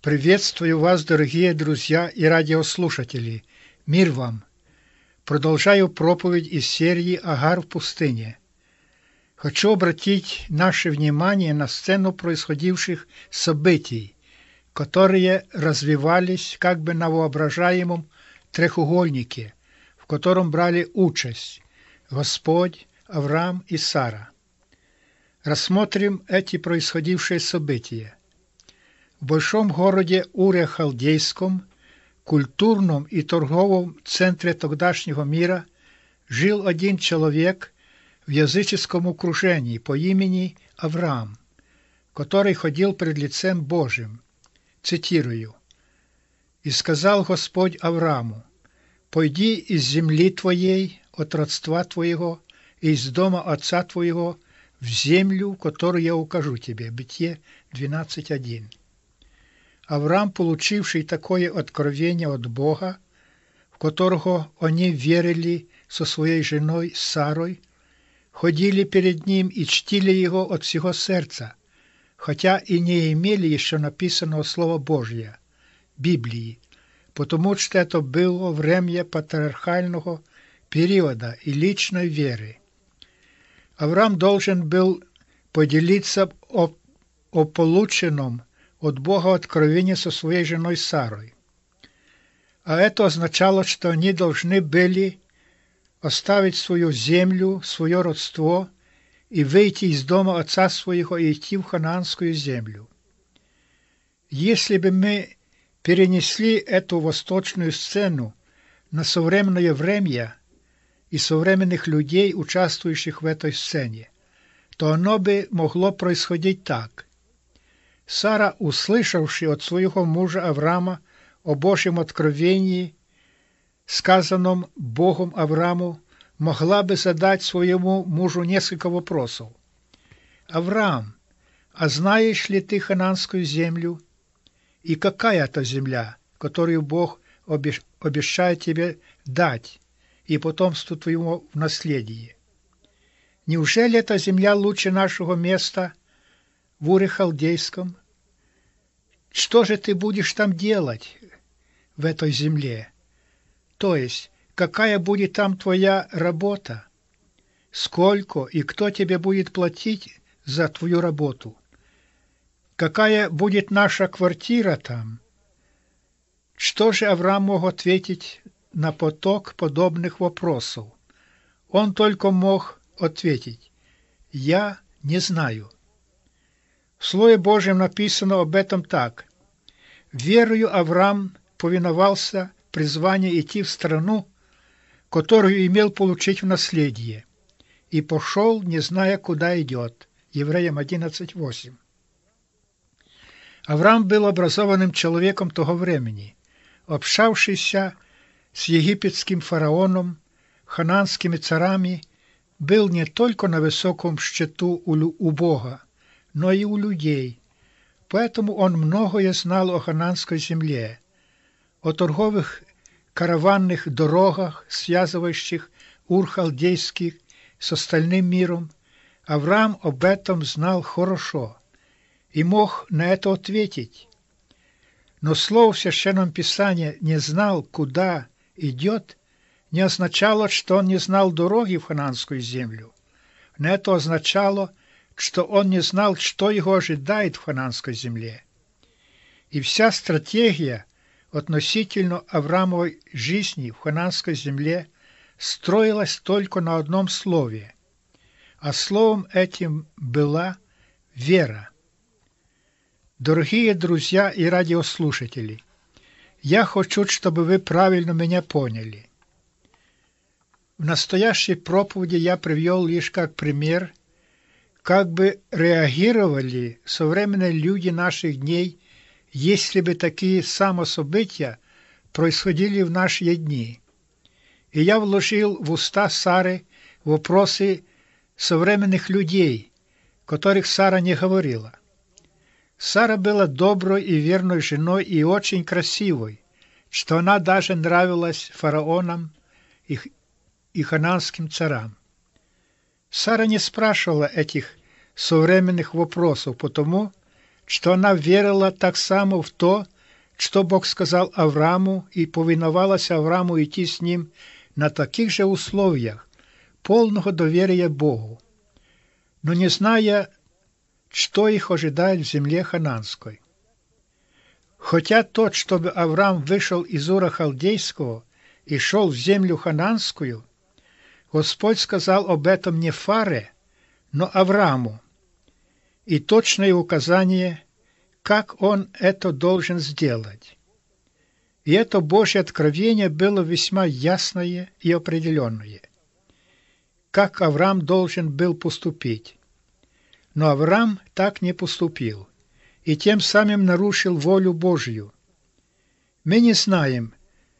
Приветствую вас, дорогие друзья и радиослушатели. Мир вам! Продолжаю проповедь из серии «Агар в пустыне». Хочу обратить наше внимание на сцену происходивших событий, которые развивались как бы на воображаемом треугольнике, в котором брали участь Господь, Авраам и Сара. Рассмотрим эти происходившие события. В большом городе Уре-Халдейском, культурном и торговом центре тогдашнего мира, жил один человек в языческом окружении по имени Авраам, который ходил пред лицем Божьим. Цитирую. «И сказал Господь Аврааму: пойди из земли твоей, от родства твоего, и из дома отца твоего, в землю, которую я укажу тебе». Бытие 12:1. Авраам, получивший такое откровение от Бога, в которого они верили со своей женой Сарой, ходили перед ним и чтили его от всего сердца, хотя и не имели еще написанного Слова Божия, Библии, потому что это было время патриархального периода и личной веры. Авраам должен был поделиться о полученном от Бога откровение со своей женой Сарой. А это означало, что они должны были оставить свою землю, свое родство и выйти из дома отца своего и идти в ханаанскую землю. Если бы мы перенесли эту восточную сцену на современное время и современных людей, участвующих в этой сцене, то оно бы могло происходить так. Сара, услышавши от своего мужа Авраама о Божьем откровении, сказанном Богом Аврааму, могла бы задать своему мужу несколько вопросов. «Авраам, а знаешь ли ты ханаанскую землю? И какая это земля, которую Бог обещает тебе дать и потомству твоему в наследие? Неужели эта земля лучше нашего места в Уре-Халдейском? Что же ты будешь там делать в этой земле? То есть, какая будет там твоя работа? Сколько и кто тебе будет платить за твою работу? Какая будет наша квартира там?» Что же Авраам мог ответить на поток подобных вопросов? Он только мог ответить: «Я не знаю». В Слове Божьем написано об этом так. «Верою Авраам повиновался призванию идти в страну, которую имел получить в наследие, и пошел, не зная, куда идет». Евреям 11:8. Авраам был образованным человеком того времени, общавшийся с египетским фараоном, ханаанскими царами, был не только на высоком счету у Бога, но и у людей, поэтому он многое знал о ханаанской земле, о торговых караванных дорогах, связывающих Ур-Халдейский с остальным миром. Авраам об этом знал хорошо и мог на это ответить. Но слово в Священном Писании «не знал, куда идет» не означало, что он не знал дороги в ханаанскую землю. Но это означало, что он не знал, что его ожидает в ханаанской земле. И вся стратегия относительно Авраамовой жизни в ханаанской земле строилась только на одном слове, а словом этим была вера. Дорогие друзья и радиослушатели, я хочу, чтобы вы правильно меня поняли. В настоящей проповеди я привел лишь как пример, как бы реагировали современные люди наших дней, если бы такие самособытия происходили в наши дни. И я вложил в уста Сары вопросы современных людей, которых Сара не говорила. Сара была доброй и верной женой и очень красивой, что она даже нравилась фараонам и ханаанским царам. Сара не спрашивала этих современных вопросов, потому что она верила так само в то, что Бог сказал Аврааму, и повиновалась Аврааму идти с ним на таких же условиях полного доверия Богу, но не зная, что их ожидает в земле хананской. Хотя тот, чтобы Авраам вышел из Ура Халдейского и шел в землю хананскую, Господь сказал об этом не Фаре, но Аврааму, и точное указание, как он это должен сделать. И это Божье откровение было весьма ясное и определенное, как Авраам должен был поступить. Но Авраам так не поступил, и тем самым нарушил волю Божью. Мы не знаем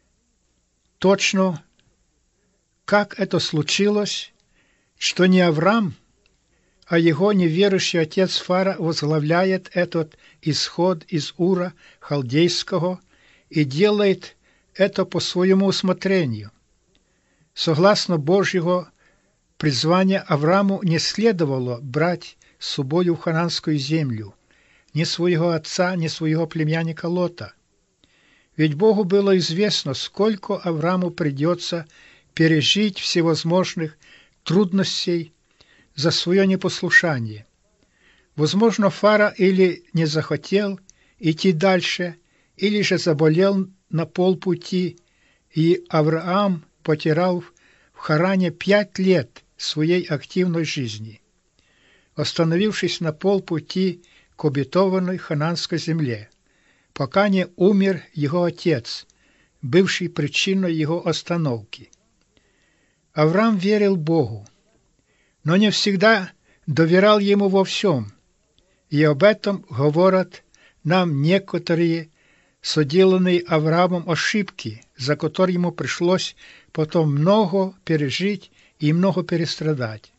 точно, как это случилось, что не Авраам, а его неверующий отец Фара возглавляет этот исход из Ура Халдейского и делает это по своему усмотрению. Согласно Божьего призвания, Аврааму не следовало брать с собою в хананскую землю ни своего отца, ни своего племянника Лота. Ведь Богу было известно, сколько Аврааму придется пережить всевозможных трудностей за свое непослушание. Возможно, Фара или не захотел идти дальше, или же заболел на полпути, и Авраам потерял в Харане 5 лет своей активной жизни, остановившись на полпути к обетованной хананской земле, пока не умер его отец, бывший причиной его остановки. Авраам верил Богу, но не всегда доверял Ему во всем, и об этом говорят нам некоторые соделанные Авраамом ошибки, за которые ему пришлось потом много пережить и много перестрадать.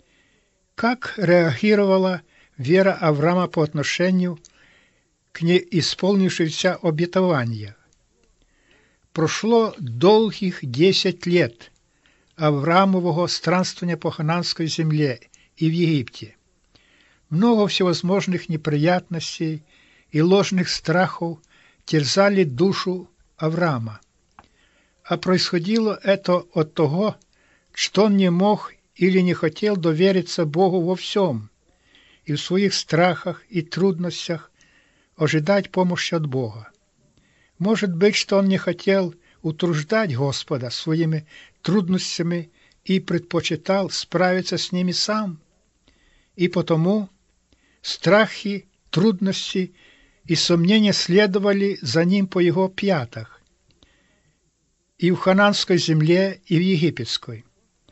Как реагировала вера Авраама по отношению к неисполнившимся обетованиям? Прошло долгих 10 лет Авраамового странствования по хананской земле и в Египте. Много всевозможных неприятностей и ложных страхов терзали душу Авраама. А происходило это от того, что он не мог или не хотел довериться Богу во всем и в своих страхах и трудностях ожидать помощи от Бога. Может быть, что он не хотел утруждать Господа своими трудностями и предпочитал справиться с ними сам, и потому страхи, трудности и сомнения следовали за ним по его пятах и в хананской земле, и в египетской.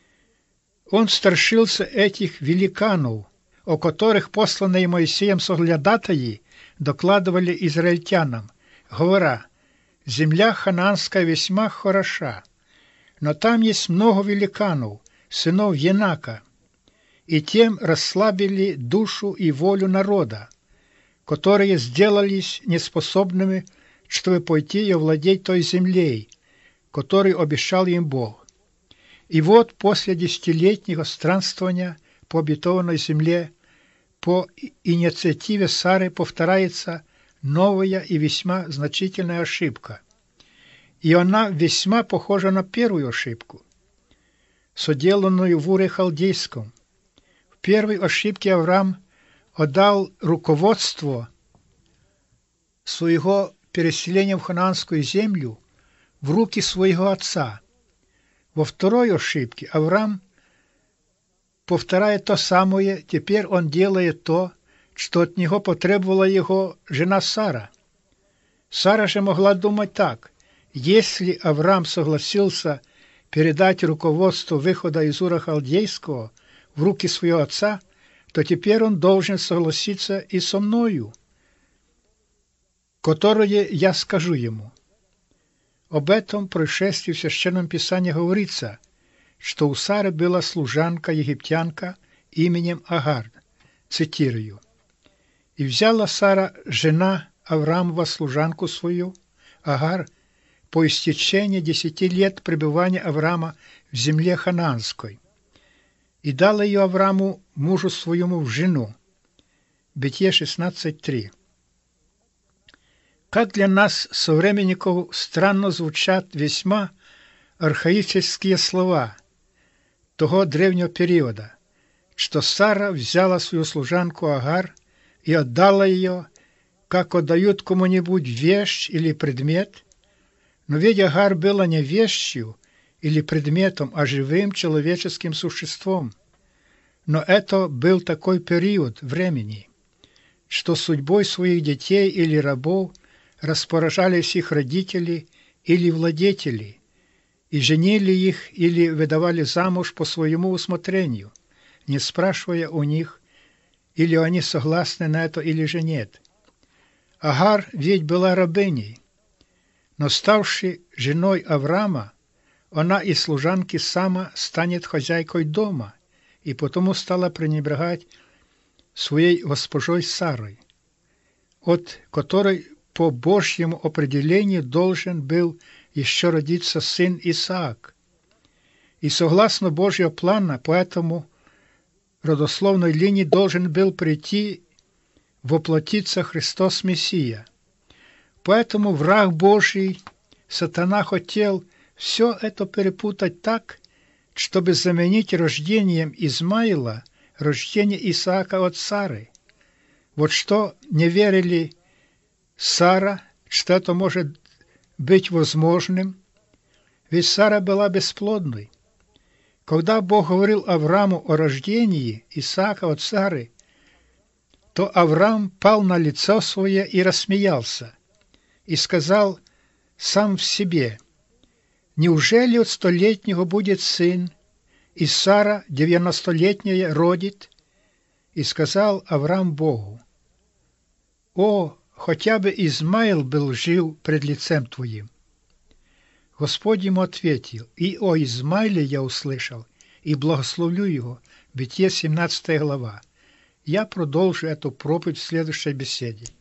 Он страшился этих великанов, о которых посланные Моисеем соглядатаи докладывали израильтянам, говоря: «Земля хананская весьма хороша, но там есть много великанов, сынов Енака», и тем расслабили душу и волю народа, которые сделались неспособными, чтобы пойти и овладеть той землей, которую обещал им Бог. И вот после 10-летнего странствования по обетованной земле по инициативе Сары повторяется новая и весьма значительная ошибка. И она весьма похожа на первую ошибку, соделанную в Уре Халдейском. В первой ошибке Авраам отдал руководство своего переселения в хананскую землю в руки своего отца. Во второй ошибке Авраам повторяет то самое, теперь он делает то, что от него потребовала его жена Сара. Сара же могла думать так: если Авраам согласился передать руководство выхода из Ура Халдейского в руки своего отца, то теперь он должен согласиться и со мною, которое я скажу ему. Об этом происшествии в Священном Писании говорится, что у Сары была служанка-египтянка именем Агар. Цитирую: «И взяла Сара, жена Авраамова, служанку свою, Агар, по истечении 10 лет пребывания Авраама в земле хананской, и дала ее Аврааму, мужу своему, в жену». Бытие 16:3. Как для нас, современников, странно звучат весьма архаические слова того древнего периода, что Сара взяла свою служанку Агар и отдала ее, как отдают кому-нибудь вещь или предмет. Но ведь Агар была не вещью или предметом, а живым человеческим существом. Но это был такой период времени, что судьбой своих детей или рабов распоряжались их родители или владетели, и женили их или выдавали замуж по своему усмотрению, не спрашивая у них, или они согласны на это или же нет. Агар ведь была рабыней, но ставши женой Авраама, она из служанки сама станет хозяйкой дома, и потому стала пренебрегать своей госпожой Сарой, от которой по Божьему определению должен был еще родиться сын Исаак. И согласно Божьего плана, по этому родословной линии должен был прийти воплотиться Христос Мессия. Поэтому враг Божий, сатана, хотел все это перепутать так, чтобы заменить рождением Измаила рождение Исаака от Сары. Вот что не верили Сара, что это может быть возможным, ведь Сара была бесплодной. Когда Бог говорил Аврааму о рождении Исаака от Сары, то Авраам пал на лицо свое и рассмеялся, и сказал сам в себе: «Неужели от 100-летнего будет сын, и Сара 90-летняя родит?» И сказал Авраам Богу: «О, хотя бы Измаил был жив пред лицем Твоим». Господь ему ответил: «И о Измаиле я услышал, и благословлю его». Бытие 17 глава. Я продолжу эту проповедь в следующей беседе.